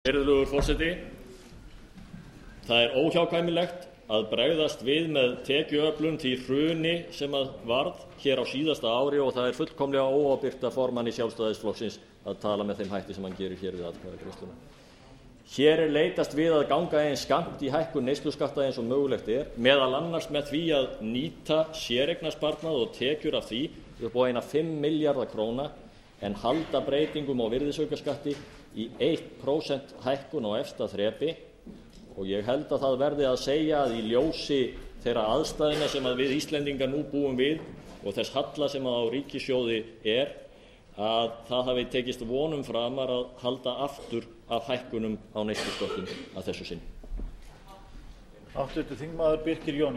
Virðulegur forseti. Það óhjákvæmilegt að bregðast við með tekjuöflun því hruni sem varð hér á síðasta ári og það fullkomlega óábyrgt af formanni Sjálfstæðisflokksins að tala með þeim hætti sem hann gerir hér við atkvæðagreiðsluna. Hér leitast við að ganga eins skammt í hækkun neysluskatta eins og mögulegt meðal annars með því að nýta séreignarsparnað og tekjur af því upp á eina 5 milljarða króna en halda breytingum á virðisaukaskatti í 1% hækkun á efsta þrepi. Og ég held að það verði að segja að í ljósi þeirra aðstæðna sem við Íslendingar nú búum við og þess halla sem á ríkissjóði að það hafi tekist vonum framar að halda aftur af hækkunum á neyslusköttum að þessu sinni. Háttvirtur þingmaður Birkir Jón